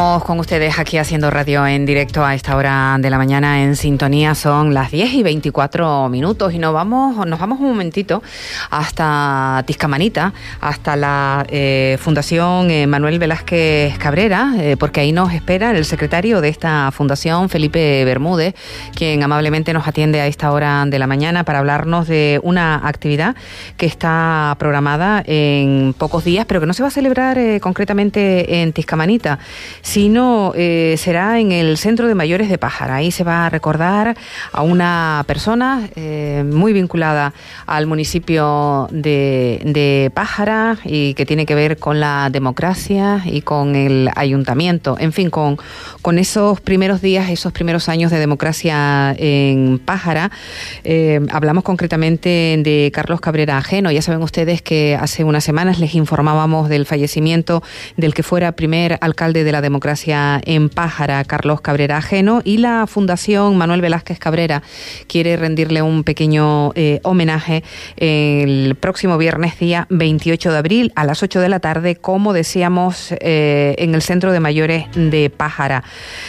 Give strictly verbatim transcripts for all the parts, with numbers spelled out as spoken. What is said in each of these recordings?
Seguimos con ustedes aquí haciendo radio en directo a esta hora de la mañana en sintonía. Son las diez y veinticuatro minutos y nos vamos, nos vamos un momentito hasta Tiscamanita, hasta la eh, Fundación eh, Manuel Velázquez Cabrera, eh, porque ahí nos espera el secretario de esta fundación, Felipe Bermúdez, quien amablemente nos atiende a esta hora de la mañana para hablarnos de una actividad que está programada en pocos días, pero que no se va a celebrar eh, concretamente en Tiscamanita, sino eh, será en el Centro de Mayores de Pájara. Ahí se va a recordar a una persona eh, muy vinculada al municipio de, de Pájara y que tiene que ver con la democracia y con el ayuntamiento, en fin, con, con esos primeros días, esos primeros años de democracia en Pájara. Eh, hablamos concretamente de Carlos Cabrera Ajeno. Ya saben ustedes que hace unas semanas les informábamos del fallecimiento del que fuera primer alcalde de la democracia en Pájara, Carlos Cabrera Ajeno, y la Fundación Manuel Velázquez Cabrera quiere rendirle un pequeño eh, homenaje el próximo viernes, día veintiocho de abril, a las ocho de la tarde, como decíamos, eh, en el Centro de Mayores de Pájara.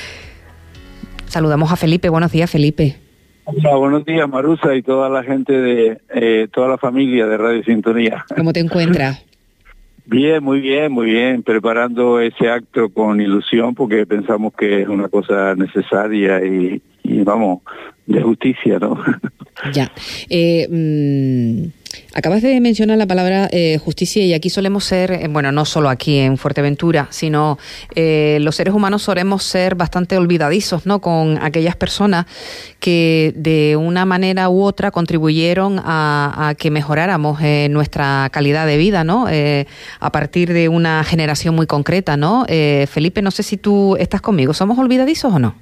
Saludamos a Felipe. Buenos días, Felipe. Hola, buenos días, Marusa, y toda la gente de, eh, toda la familia de Radio Sintonía. ¿Cómo te encuentras? Bien, muy bien, muy bien, preparando ese acto con ilusión porque pensamos que es una cosa necesaria y, y vamos, de justicia, ¿no? Ya. Eh, mmm... Acabas de mencionar la palabra eh, justicia, y aquí solemos ser, eh, bueno, no solo aquí en Fuerteventura, sino eh, los seres humanos solemos ser bastante olvidadizos, ¿no?, con aquellas personas que de una manera u otra contribuyeron a, a que mejoráramos eh, nuestra calidad de vida, ¿no?, eh, a partir de una generación muy concreta, ¿no? Eh, Felipe, no sé si tú estás conmigo, ¿somos olvidadizos o no?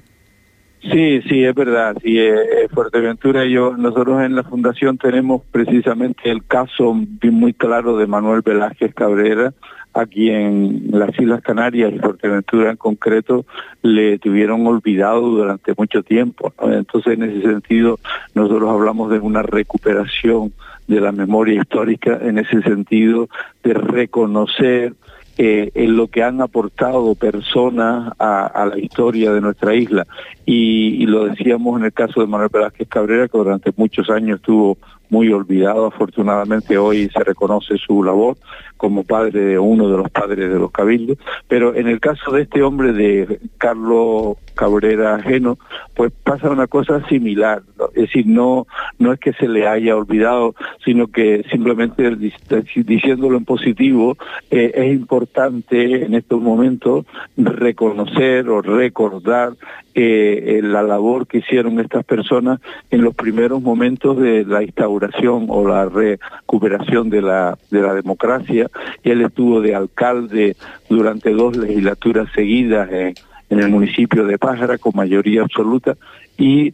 Sí, sí, es verdad. Sí, eh, Fuerteventura y yo, nosotros en la Fundación tenemos precisamente el caso muy claro de Manuel Velázquez Cabrera. Aquí en las Islas Canarias y Fuerteventura en concreto le tuvieron olvidado durante mucho tiempo, ¿no? Entonces, en ese sentido, nosotros hablamos de una recuperación de la memoria histórica, en ese sentido de reconocer Eh, en lo que han aportado personas a, a la historia de nuestra isla. Y, y lo decíamos en el caso de Manuel Velázquez Cabrera, que durante muchos años estuvo muy olvidado. Afortunadamente hoy se reconoce su labor como padre de uno de los padres de los cabildos. Pero en el caso de este hombre, de Carlos Cabrera Ajeno, pues pasa una cosa similar, ¿no? Es decir, no, no es que se le haya olvidado, sino que simplemente diciéndolo en positivo, eh, es importante en estos momentos reconocer o recordar eh, la labor que hicieron estas personas en los primeros momentos de la instauración o la recuperación de la, de la democracia. Él estuvo de alcalde durante dos legislaturas seguidas en, en el municipio de Pájara con mayoría absoluta y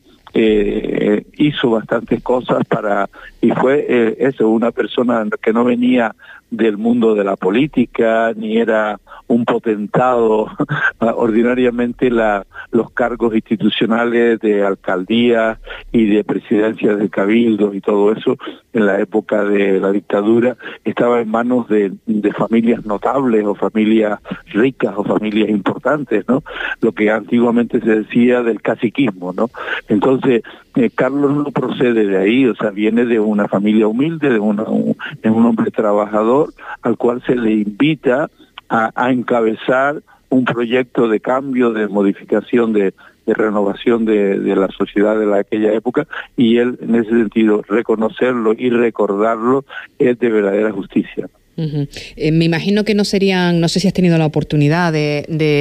eh, hizo bastantes cosas para, y fue eh, eso, una persona que no venía del mundo de la política, ni era un potentado. Ordinariamente la, los cargos institucionales de alcaldía y de presidencia de cabildos y todo eso en la época de la dictadura estaba en manos de, de familias notables o familias ricas o familias importantes, ¿no? Lo que antiguamente se decía del caciquismo, ¿no? Entonces, eh, Carlos no procede de ahí, o sea, viene de una familia humilde, de una, un, de un hombre trabajador al cual se le invita a, a encabezar un proyecto de cambio, de modificación, de, de renovación de, de la sociedad de la, aquella época, y él, en ese sentido, reconocerlo y recordarlo es de verdadera justicia. Uh-huh. Eh, me imagino que no serían, no sé si has tenido la oportunidad de,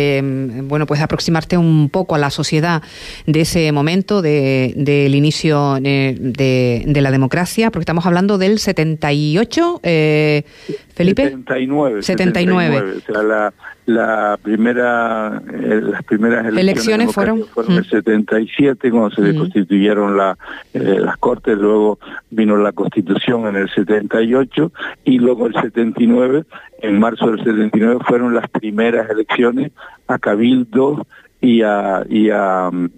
de bueno, pues aproximarte un poco a la sociedad de ese momento, de, del inicio de, de, de la democracia, porque estamos hablando del setenta y ocho, eh, Felipe. setenta y nueve. setenta y nueve. setenta y nueve. O sea, la, la primera, eh, las primeras elecciones, elecciones fueron, fueron en el setenta y siete, cuando se mm. constituyeron la, eh, las Cortes, luego vino la Constitución en el setenta y ocho, y luego el setenta y nueve, en marzo del setenta y nueve, fueron las primeras elecciones a cabildos y a, y a,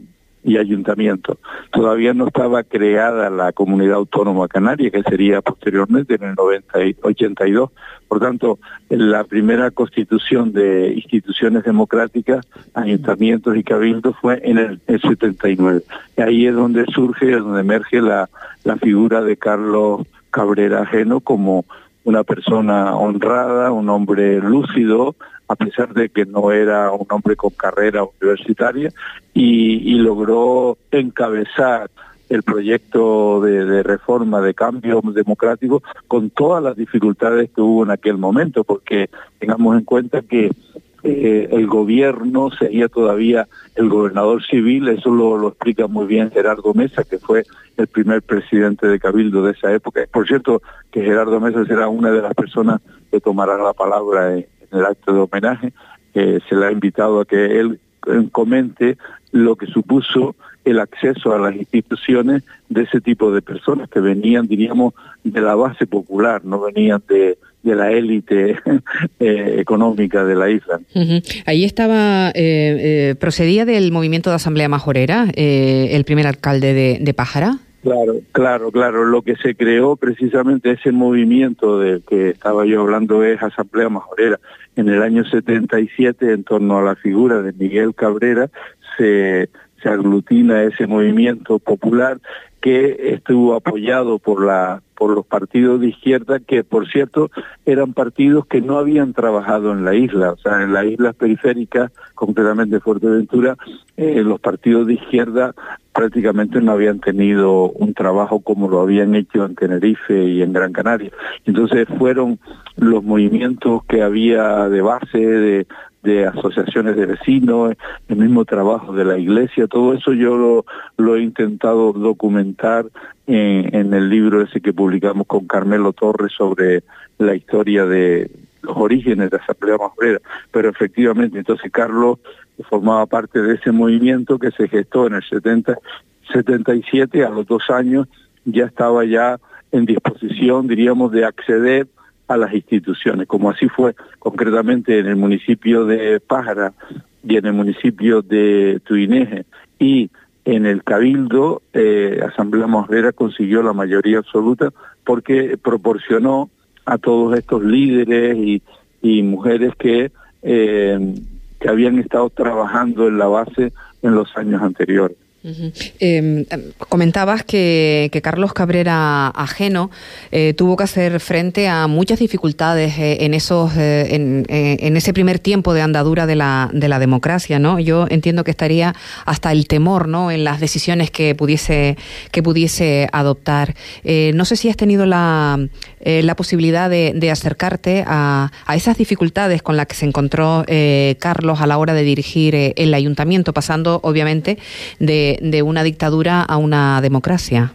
y ayuntamientos. Todavía no estaba creada la Comunidad Autónoma Canaria, que sería posteriormente en el noventa y ochenta y dos. Por tanto, la primera constitución de instituciones democráticas, ayuntamientos y cabildos fue en el, el setenta y nueve. Y ahí es donde surge, es donde emerge la, la figura de Carlos Cabrera Ajeno como una persona honrada, un hombre lúcido, a pesar de que no era un hombre con carrera universitaria, y, y logró encabezar el proyecto de, de reforma, de cambio democrático, con todas las dificultades que hubo en aquel momento, porque tengamos en cuenta que eh, el gobierno sería todavía el gobernador civil, eso lo, lo explica muy bien Gerardo Mesa, que fue el primer presidente de Cabildo de esa época. Por cierto, que Gerardo Mesa será una de las personas que tomará la palabra en, en el acto de homenaje. Eh, se le ha invitado a que él eh, comente lo que supuso el acceso a las instituciones de ese tipo de personas que venían, diríamos, de la base popular, no venían de, de la élite eh, económica de la isla. Uh-huh. Ahí estaba, eh, eh, procedía del movimiento de Asamblea Majorera, eh, el primer alcalde de, de Pájara. Claro, claro, claro. Lo que se creó precisamente ese movimiento del que estaba yo hablando es Asamblea Majorera. En el año setenta y siete, en torno a la figura de Miguel Cabrera, se, se aglutina ese movimiento popular que estuvo apoyado por la por los partidos de izquierda, que por cierto eran partidos que no habían trabajado en la isla, o sea, en las islas periféricas, concretamente Fuerteventura, eh, los partidos de izquierda prácticamente no habían tenido un trabajo como lo habían hecho en Tenerife y en Gran Canaria. Entonces fueron los movimientos que había de base, de, de asociaciones de vecinos, el mismo trabajo de la iglesia, todo eso yo lo, lo he intentado documentar en, en el libro ese que publicamos con Carmelo Torres sobre la historia de los orígenes de Asamblea Majorera. Pero efectivamente, entonces Carlos formaba parte de ese movimiento que se gestó en el setenta, setenta y siete, a los dos años ya estaba ya en disposición, diríamos, de acceder a las instituciones, como así fue concretamente en el municipio de Pájara y en el municipio de Tuineje y en el Cabildo. eh, Asamblea Majorera consiguió la mayoría absoluta porque proporcionó a todos estos líderes y, y mujeres que, eh, que habían estado trabajando en la base en los años anteriores. Uh-huh. Eh, comentabas que, que Carlos Cabrera Ajeno eh, tuvo que hacer frente a muchas dificultades eh, en esos eh, en, eh, en ese primer tiempo de andadura de la de la democracia, ¿no? Yo entiendo que estaría hasta el temor, ¿no?, en las decisiones que pudiese que pudiese adoptar. Eh, no sé si has tenido la eh, la posibilidad de, de acercarte a, a esas dificultades con las que se encontró eh, Carlos a la hora de dirigir eh, el ayuntamiento, pasando obviamente de de una dictadura a una democracia.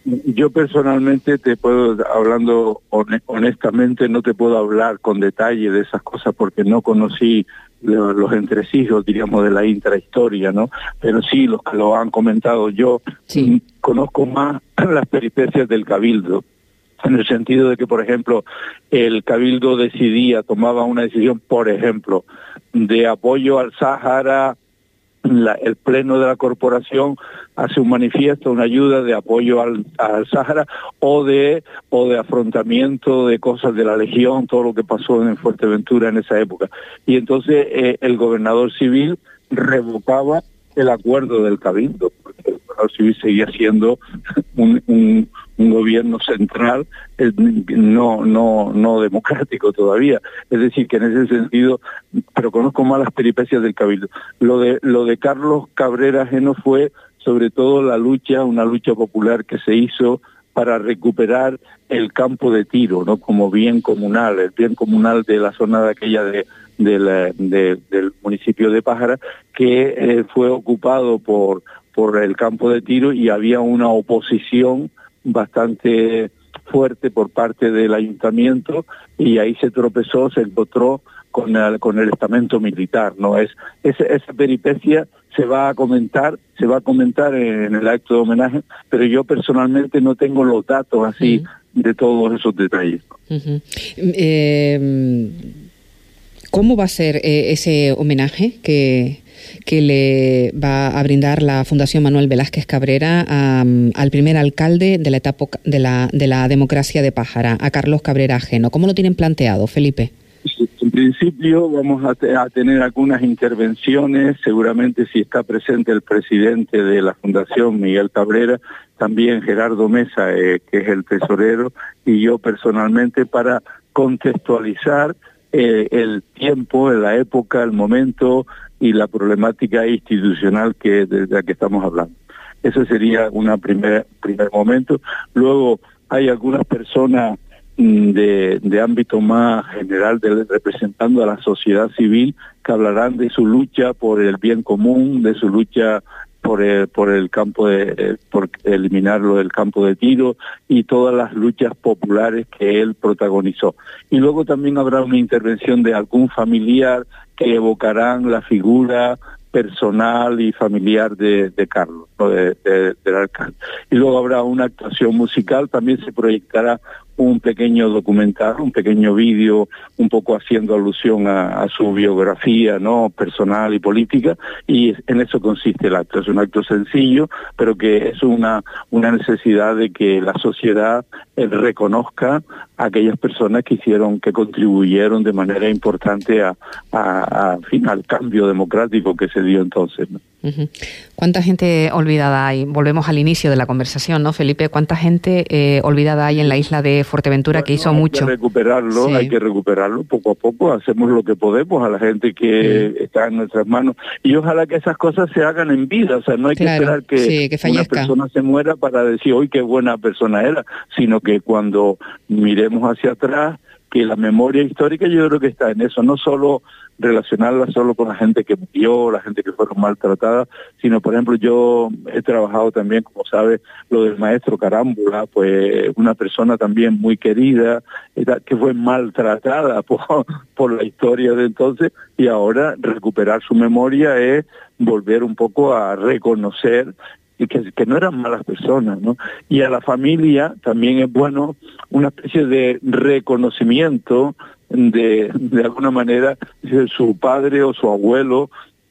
Yo personalmente te puedo, hablando honestamente, no te puedo hablar con detalle de esas cosas porque no conocí los entresijos, diríamos, de la intrahistoria, ¿no? Pero sí, los que lo han comentado, yo sí conozco más las peripecias del Cabildo, en el sentido de que, por ejemplo, el Cabildo decidía, tomaba una decisión, por ejemplo, de apoyo al Sáhara. La, el pleno de la corporación hace un manifiesto, una ayuda de apoyo al, al Sáhara o de o de afrontamiento de cosas de la Legión, todo lo que pasó en Fuerteventura en esa época. Y entonces eh, el gobernador civil revocaba el acuerdo del Cabildo, porque el gobernador civil seguía siendo un, un, un gobierno central, eh, no no no democrático todavía. Es decir, que en ese sentido, pero conozco más las peripecias del Cabildo. Lo de lo de Carlos Cabrera Ajeno fue sobre todo la lucha, una lucha popular que se hizo para recuperar el campo de tiro, ¿no?, como bien comunal, el bien comunal de la zona de aquella de, de la, de, del municipio de Pájara, que eh, fue ocupado por, por el campo de tiro y había una oposición bastante fuerte por parte del ayuntamiento y ahí se tropezó, se encontró con el, con el estamento militar, ¿no? Es, esa, esa peripecia se va a comentar, se va a comentar en el acto de homenaje, pero yo personalmente no tengo los datos así uh-huh. de todos esos detalles. Uh-huh. Eh, ¿Cómo va a ser eh, ese homenaje que, que le va a brindar la Fundación Manuel Velázquez Cabrera a, al primer alcalde de la etapa de la, de la democracia de Pájara, a Carlos Cabrera Ajeno. ¿Cómo lo tienen planteado, Felipe? En principio vamos a, te- a tener algunas intervenciones, seguramente si está presente el presidente de la Fundación, Miguel Cabrera, también Gerardo Mesa, eh, que es el tesorero, y yo personalmente para contextualizar eh, el tiempo, la época, el momento y la problemática institucional que de la que estamos hablando. Ese sería un primer, primer momento. Luego hay algunas personas De, de ámbito más general, de, representando a la sociedad civil, que hablarán de su lucha por el bien común, de su lucha por el, por el campo de, eh, por eliminarlo del campo de tiro y todas las luchas populares que él protagonizó. Y luego también habrá una intervención de algún familiar que evocarán la figura personal y familiar de, de Carlos, ¿no? de, de, del alcalde. Y luego habrá una actuación musical, también se proyectará un pequeño documental, un pequeño vídeo, un poco haciendo alusión a, a su biografía, ¿no?, personal y política, y en eso consiste el acto. Es un acto sencillo, pero que es una, una necesidad de que la sociedad eh, reconozca a aquellas personas que hicieron, que contribuyeron de manera importante a, a, a, en fin, al cambio democrático que se dio entonces, ¿no? Uh-huh. ¿Cuánta gente olvidada hay? Volvemos al inicio de la conversación, ¿no, Felipe? ¿Cuánta gente eh, olvidada hay en la isla de Fuerteventura, bueno, que hizo hay mucho? Hay que recuperarlo, sí. hay que recuperarlo poco a poco, hacemos lo que podemos a la gente que mm. está en nuestras manos, y ojalá que esas cosas se hagan en vida, o sea, no hay claro, que esperar que, sí, que una persona se muera para decir, hoy qué buena persona era, sino que cuando miremos hacia atrás, que la memoria histórica yo creo que está en eso, no solo relacionarla solo con la gente que murió, la gente que fueron maltratadas, sino, por ejemplo, yo he trabajado también, como sabe, lo del maestro Carámbula, pues una persona también muy querida, que fue maltratada por, por la historia de entonces, y ahora recuperar su memoria es volver un poco a reconocer y que, que no eran malas personas, ¿no? Y a la familia también es bueno una especie de reconocimiento de, de alguna manera, su padre o su abuelo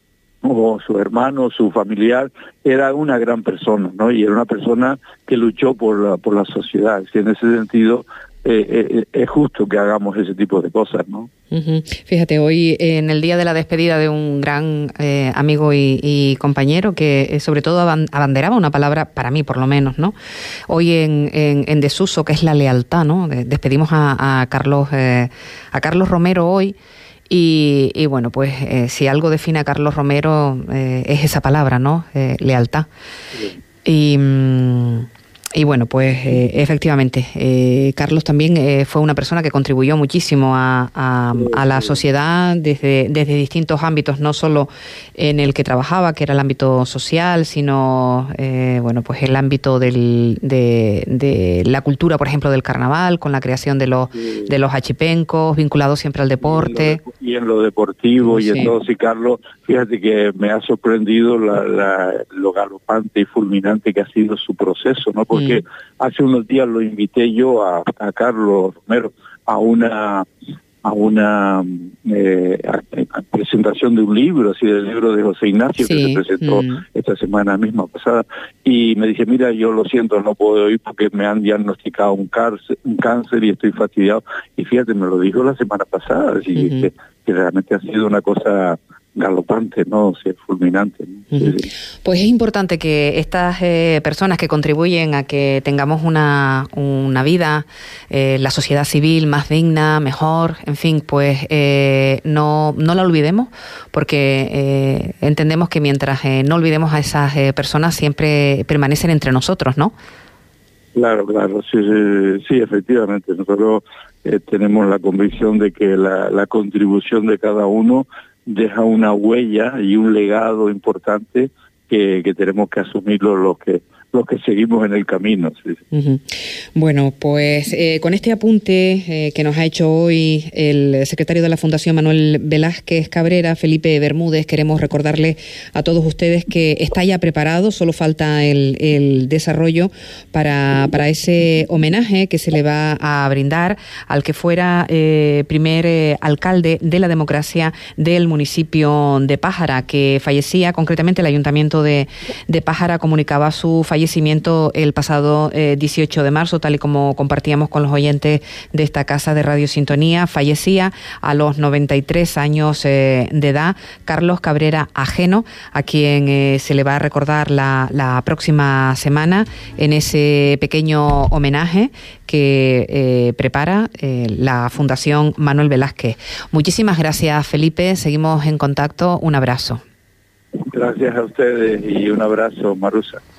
o su hermano, su familiar, era una gran persona, ¿no? Y era una persona que luchó por la, por la sociedad. Y en ese sentido, eh, eh, es justo que hagamos ese tipo de cosas, ¿no? Uh-huh. Fíjate, hoy en el día de la despedida de un gran eh, amigo y, y compañero que eh, sobre todo abanderaba una palabra, para mí por lo menos, ¿no? Hoy en, en, en desuso, que es la lealtad, ¿no? Despedimos a, a Carlos eh, a Carlos Romero hoy. Y, y bueno, pues eh, si algo define a Carlos Romero eh, es esa palabra, ¿no? Eh, lealtad. Sí. Y, y bueno, pues eh, efectivamente, eh, Carlos también eh, fue una persona que contribuyó muchísimo a, a, a la sociedad desde, desde distintos ámbitos, no solo en el que trabajaba, que era el ámbito social, sino eh, bueno, pues el ámbito del, de, de la cultura, por ejemplo, del carnaval, con la creación de los, sí. de los achipencos, vinculados siempre al deporte. Y en lo deportivo, sí. y entonces, y Carlos, fíjate que me ha sorprendido la, la, lo galopante y fulminante que ha sido su proceso, ¿no? Porque mm. hace unos días lo invité yo a, a Carlos Romero a una a una eh, a, a presentación de un libro, así del libro de José Ignacio, sí. que se presentó mm. esta semana misma pasada, y me dije, mira, yo lo siento, no puedo ir porque me han diagnosticado un cáncer, un cáncer y estoy fastidiado, y fíjate, me lo dijo la semana pasada, así uh-huh. que, que realmente ha sido una cosa galopante, ¿no? O sea, fulminante, ¿no? Uh-huh. Pues es importante que estas eh, personas que contribuyen a que tengamos una, una vida, eh, la sociedad civil más digna, mejor, en fin, pues eh, no, no la olvidemos, porque eh, entendemos que mientras eh, no olvidemos a esas eh, personas siempre permanecen entre nosotros, ¿no? Claro, claro, sí, sí, sí, efectivamente. Nosotros eh, tenemos la convicción de que la, la contribución de cada uno deja una huella y un legado importante que, que tenemos que asumirlo los que los que seguimos en el camino. Sí. Uh-huh. Bueno, pues eh, con este apunte eh, que nos ha hecho hoy el secretario de la Fundación Manuel Velázquez Cabrera, Felipe Bermúdez, queremos recordarle a todos ustedes que está ya preparado, solo falta el, el desarrollo para, para ese homenaje que se le va a brindar al que fuera eh, primer eh, alcalde de la democracia del municipio de Pájara, que fallecía. Concretamente el Ayuntamiento de, de Pájara comunicaba su fallecimiento el pasado eh, dieciocho de marzo, tal y como compartíamos con los oyentes de esta casa de Radio Sintonía. Fallecía a los noventa y tres años eh, de edad Carlos Cabrera Ajeno, a quien eh, se le va a recordar la, la próxima semana en ese pequeño homenaje que eh, prepara eh, la Fundación Manuel Velázquez. Muchísimas gracias, Felipe. Seguimos en contacto. Un abrazo. Gracias a ustedes y un abrazo, Marusa.